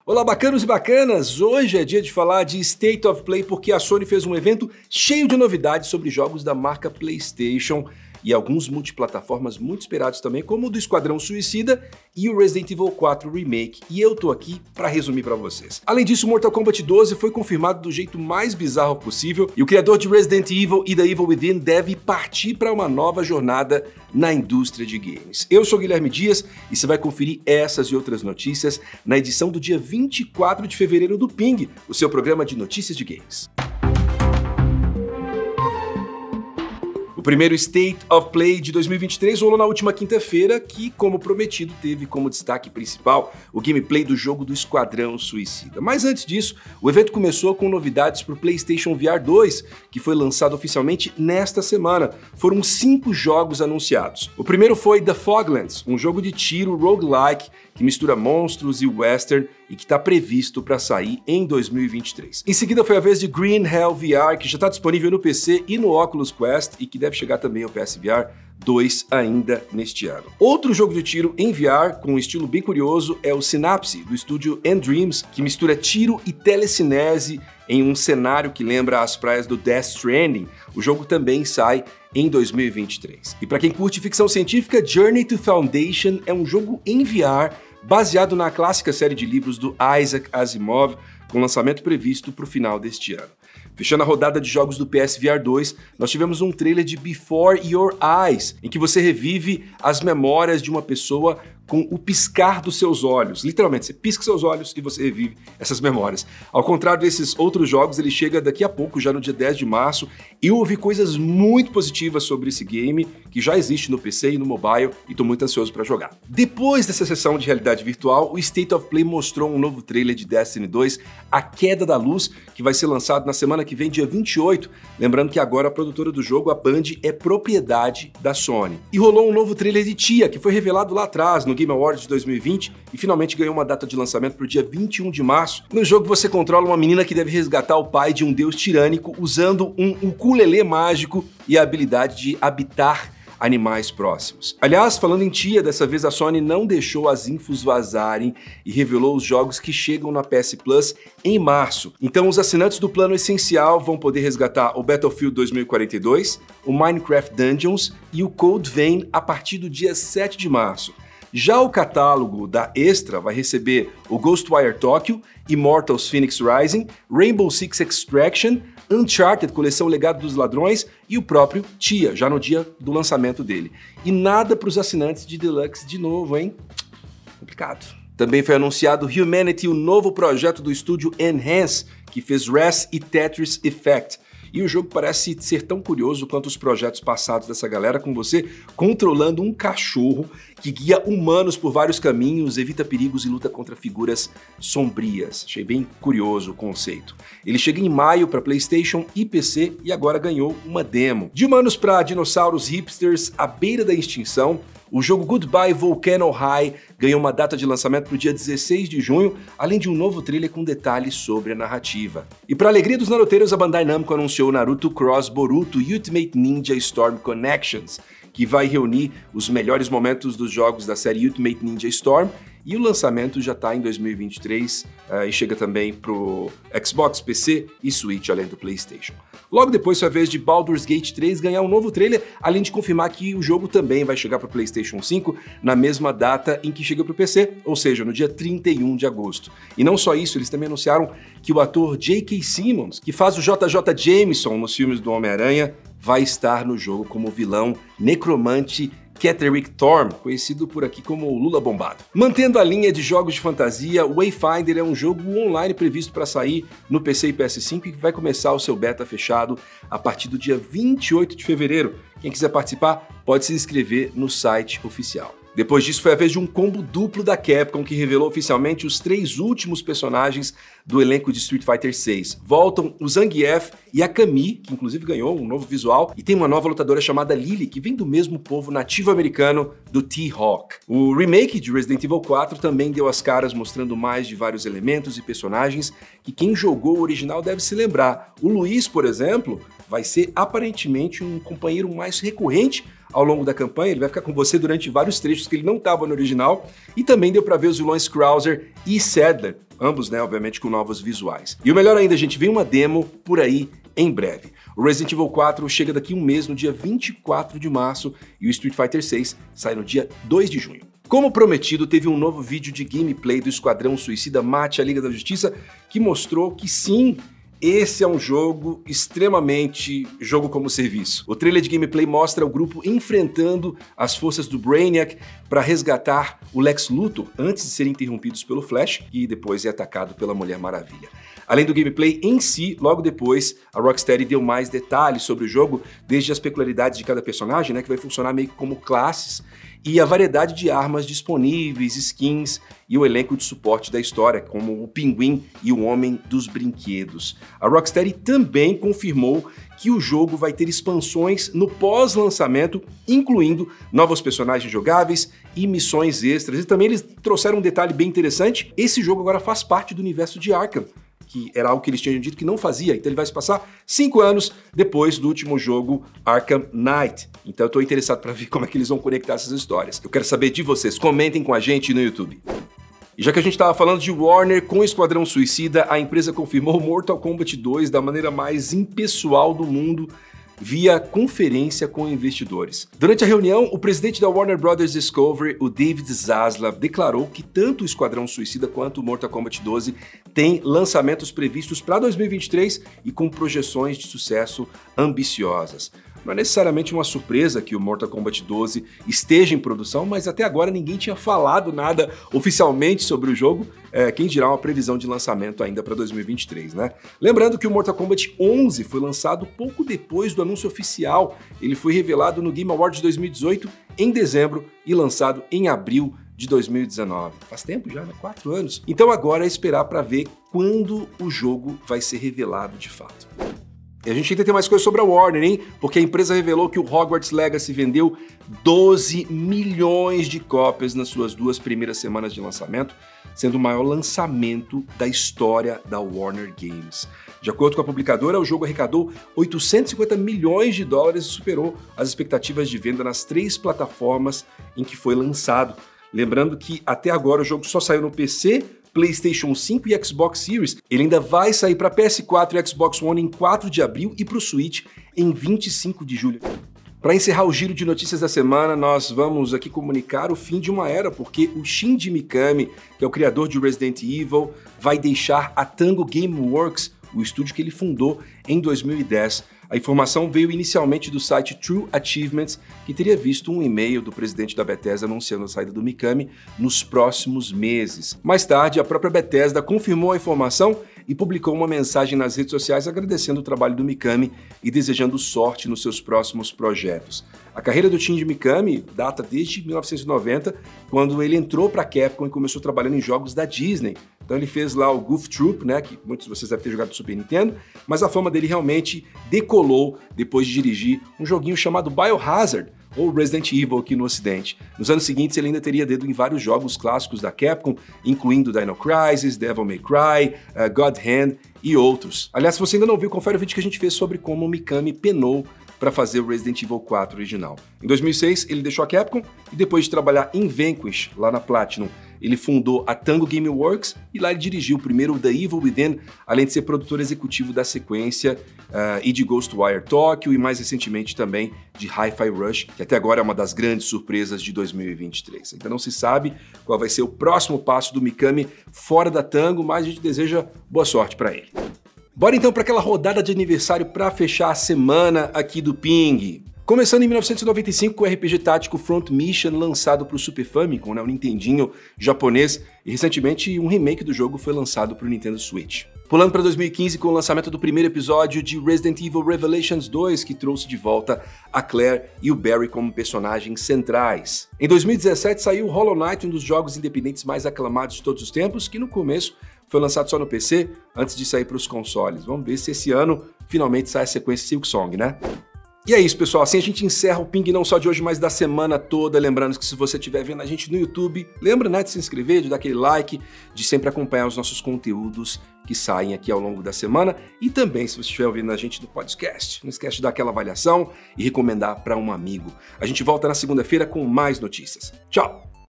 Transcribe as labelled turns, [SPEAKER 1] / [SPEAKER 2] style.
[SPEAKER 1] Olá, bacanos e bacanas! Hoje é dia de falar de State of Play porque a Sony fez um evento cheio de novidades sobre jogos da marca PlayStation e alguns multiplataformas muito esperados também, como o do Esquadrão Suicida e o Resident Evil 4 Remake, e eu tô aqui para resumir para vocês. Além disso, Mortal Kombat 12 foi confirmado do jeito mais bizarro possível e o criador de Resident Evil e The Evil Within deve partir para uma nova jornada na indústria de games. Eu sou Guilherme Dias e você vai conferir essas e outras notícias na edição do dia 24 de fevereiro do Ping, o seu programa de notícias de games. O primeiro State of Play de 2023 rolou na última quinta-feira, que, como prometido, teve como destaque principal o gameplay do jogo do Esquadrão Suicida. Mas antes disso, o evento começou com novidades para o PlayStation VR 2, que foi lançado oficialmente nesta semana. Foram 5 jogos anunciados. O primeiro foi The Foglands, um jogo de tiro roguelike que mistura monstros e western e que está previsto para sair em 2023. Em seguida foi a vez de Green Hell VR, que já está disponível no PC e no Oculus Quest e que deve chegar também ao PSVR 2 ainda neste ano. Outro jogo de tiro em VR com um estilo bem curioso é o Synapse, do estúdio N-Dreams, que mistura tiro e telecinese em um cenário que lembra as praias do Death Stranding. O jogo também sai em 2023. E para quem curte ficção científica, Journey to Foundation é um jogo em VR baseado na clássica série de livros do Isaac Asimov, com lançamento previsto para o final deste ano. Fechando a rodada de jogos do PSVR 2, nós tivemos um trailer de Before Your Eyes, em que você revive as memórias de uma pessoa com o piscar dos seus olhos. Literalmente, você pisca seus olhos e você revive essas memórias. Ao contrário desses outros jogos, ele chega daqui a pouco, já no dia 10 de março. Eu ouvi coisas muito positivas sobre esse game, que já existe no PC e no mobile, e estou muito ansioso para jogar. Depois dessa sessão de realidade virtual, o State of Play mostrou um novo trailer de Destiny 2, A Queda da Luz, que vai ser lançado na semana que vem, dia 28. Lembrando que agora a produtora do jogo, a Band, é propriedade da Sony. E rolou um novo trailer de Tia, que foi revelado lá atrás, no Game Awards de 2020, e finalmente ganhou uma data de lançamento para o dia 21 de março. No jogo você controla uma menina que deve resgatar o pai de um deus tirânico usando um ukulele mágico e a habilidade de habitar animais próximos. Aliás, falando em Tia, dessa vez a Sony não deixou as infos vazarem e revelou os jogos que chegam na PS Plus em março. Então os assinantes do plano essencial vão poder resgatar o Battlefield 2042, o Minecraft Dungeons e o Code Vein a partir do dia 7 de março. Já o catálogo da Extra vai receber o Ghostwire Tokyo, Immortals Phoenix Rising, Rainbow Six Extraction, Uncharted Coleção Legado dos Ladrões e o próprio Tia, já no dia do lançamento dele. E nada para os assinantes de Deluxe de novo, hein? Complicado. Também foi anunciado Humanity, o novo projeto do estúdio Enhance, que fez Res e Tetris Effect. E o jogo parece ser tão curioso quanto os projetos passados dessa galera, com você controlando um cachorro que guia humanos por vários caminhos, evita perigos e luta contra figuras sombrias. Achei bem curioso o conceito. Ele chega em maio para PlayStation e PC e agora ganhou uma demo. De humanos para dinossauros hipsters à beira da extinção, o jogo Goodbye Volcano High ganhou uma data de lançamento para o dia 16 de junho, além de um novo trailer com detalhes sobre a narrativa. E para alegria dos naroteiros, a Bandai Namco anunciou Naruto Cross Boruto Ultimate Ninja Storm Connections, que vai reunir os melhores momentos dos jogos da série Ultimate Ninja Storm, e o lançamento já está em 2023 e chega também para o Xbox, PC e Switch, além do PlayStation. Logo depois foi a vez de Baldur's Gate 3 ganhar um novo trailer, além de confirmar que o jogo também vai chegar para o PlayStation 5 na mesma data em que chega para o PC, ou seja, no dia 31 de agosto. E não só isso, eles também anunciaram que o ator J.K. Simmons, que faz o JJ Jameson nos filmes do Homem-Aranha, vai estar no jogo como vilão necromante Catterick Thorne, conhecido por aqui como Lula Bombado. Mantendo a linha de jogos de fantasia, Wayfinder é um jogo online previsto para sair no PC e PS5 e que vai começar o seu beta fechado a partir do dia 28 de fevereiro. Quem quiser participar pode se inscrever no site oficial. Depois disso foi a vez de um combo duplo da Capcom, que revelou oficialmente os 3 últimos personagens do elenco de Street Fighter VI. Voltam o Zangief e a Camille, que inclusive ganhou um novo visual, e tem uma nova lutadora chamada Lily, que vem do mesmo povo nativo americano do T-Hawk. O remake de Resident Evil 4 também deu as caras, mostrando mais de vários elementos e personagens que quem jogou o original deve se lembrar. O Luiz, por exemplo, vai ser aparentemente um companheiro mais recorrente ao longo da campanha, ele vai ficar com você durante vários trechos que ele não estava no original, e também deu para ver os vilões Krauser e Sadler, ambos, né, obviamente, com novos visuais. E o melhor ainda, gente, vem uma demo por aí em breve. O Resident Evil 4 chega daqui um mês, no dia 24 de março, e o Street Fighter 6 sai no dia 2 de junho. Como prometido, teve um novo vídeo de gameplay do Esquadrão Suicida Mate a Liga da Justiça, que mostrou que sim, esse é um jogo extremamente jogo como serviço. O trailer de gameplay mostra o grupo enfrentando as forças do Brainiac para resgatar o Lex Luthor antes de serem interrompidos pelo Flash e depois é atacado pela Mulher Maravilha. Além do gameplay em si, logo depois, a Rocksteady deu mais detalhes sobre o jogo, desde as peculiaridades de cada personagem, né, que vai funcionar meio que como classes, e a variedade de armas disponíveis, skins e o elenco de suporte da história, como o Pinguim e o Homem dos Brinquedos. A Rocksteady também confirmou que o jogo vai ter expansões no pós-lançamento, incluindo novos personagens jogáveis e missões extras. E também eles trouxeram um detalhe bem interessante: esse jogo agora faz parte do universo de Arkham, que era algo que eles tinham dito que não fazia. Então ele vai se passar 5 anos depois do último jogo Arkham Knight. Então eu estou interessado para ver como é que eles vão conectar essas histórias. Eu quero saber de vocês. Comentem com a gente no YouTube. E já que a gente estava falando de Warner com Esquadrão Suicida, a empresa confirmou Mortal Kombat 2 da maneira mais impessoal do mundo, via conferência com investidores. Durante a reunião, o presidente da Warner Bros. Discovery, o David Zaslav, declarou que tanto o Esquadrão Suicida quanto o Mortal Kombat 12 têm lançamentos previstos para 2023 e com projeções de sucesso ambiciosas. Não é necessariamente uma surpresa que o Mortal Kombat 12 esteja em produção, mas até agora ninguém tinha falado nada oficialmente sobre o jogo, quem dirá uma previsão de lançamento ainda para 2023, né? Lembrando que o Mortal Kombat 11 foi lançado pouco depois do anúncio oficial. Ele foi revelado no Game Awards de 2018 em dezembro e lançado em abril de 2019. Faz tempo já, né? 4 anos. Então agora é esperar para ver quando o jogo vai ser revelado de fato. E a gente ainda tem mais coisas sobre a Warner, hein? Porque a empresa revelou que o Hogwarts Legacy vendeu 12 milhões de cópias nas suas 2 primeiras semanas de lançamento, sendo o maior lançamento da história da Warner Games. De acordo com a publicadora, o jogo arrecadou 850 milhões de dólares e superou as expectativas de venda nas 3 plataformas em que foi lançado. Lembrando que até agora o jogo só saiu no PC, PlayStation 5 e Xbox Series. Ele ainda vai sair para PS4 e Xbox One em 4 de abril e para o Switch em 25 de julho. Para encerrar o giro de notícias da semana, nós vamos aqui comunicar o fim de uma era, porque o Shinji Mikami, que é o criador de Resident Evil, vai deixar a Tango Gameworks, o estúdio que ele fundou em 2010. A informação veio inicialmente do site True Achievements, que teria visto um e-mail do presidente da Bethesda anunciando a saída do Mikami nos próximos meses. Mais tarde, a própria Bethesda confirmou a informação e publicou uma mensagem nas redes sociais agradecendo o trabalho do Mikami e desejando sorte nos seus próximos projetos. A carreira do Shinji Mikami data desde 1990, quando ele entrou para a Capcom e começou trabalhando em jogos da Disney. Então ele fez lá o Goof Troop, né, que muitos de vocês devem ter jogado no Super Nintendo, mas a fama dele realmente decolou depois de dirigir um joguinho chamado Biohazard, ou Resident Evil aqui no Ocidente. Nos anos seguintes ele ainda teria dedo em vários jogos clássicos da Capcom, incluindo Dino Crisis, Devil May Cry, God Hand e outros. Aliás, se você ainda não viu, confere o vídeo que a gente fez sobre como o Mikami penou para fazer o Resident Evil 4 original. Em 2006, ele deixou a Capcom e depois de trabalhar em Vanquish, lá na Platinum, ele fundou a Tango Gameworks e lá ele dirigiu primeiro The Evil Within, além de ser produtor executivo da sequência e de Ghostwire Tokyo e mais recentemente também de Hi-Fi Rush, que até agora é uma das grandes surpresas de 2023. Ainda não se sabe qual vai ser o próximo passo do Mikami fora da Tango, mas a gente deseja boa sorte para ele. Bora então para aquela rodada de aniversário para fechar a semana aqui do Ping. Começando em 1995 com o RPG tático Front Mission, lançado para o Super Famicom, né, o Nintendinho japonês, e recentemente um remake do jogo foi lançado para o Nintendo Switch. Pulando para 2015 com o lançamento do primeiro episódio de Resident Evil Revelations 2, que trouxe de volta a Claire e o Barry como personagens centrais. Em 2017 saiu Hollow Knight, um dos jogos independentes mais aclamados de todos os tempos, que no começo foi lançado só no PC, antes de sair para os consoles. Vamos ver se esse ano finalmente sai a sequência Silksong, né? E é isso, pessoal. Assim a gente encerra o Ping não só de hoje, mas da semana toda. Lembrando que se você estiver vendo a gente no YouTube, lembra, né, de se inscrever, de dar aquele like, de sempre acompanhar os nossos conteúdos que saem aqui ao longo da semana. E também, se você estiver ouvindo a gente no podcast, não esquece de dar aquela avaliação e recomendar para um amigo. A gente volta na segunda-feira com mais notícias. Tchau!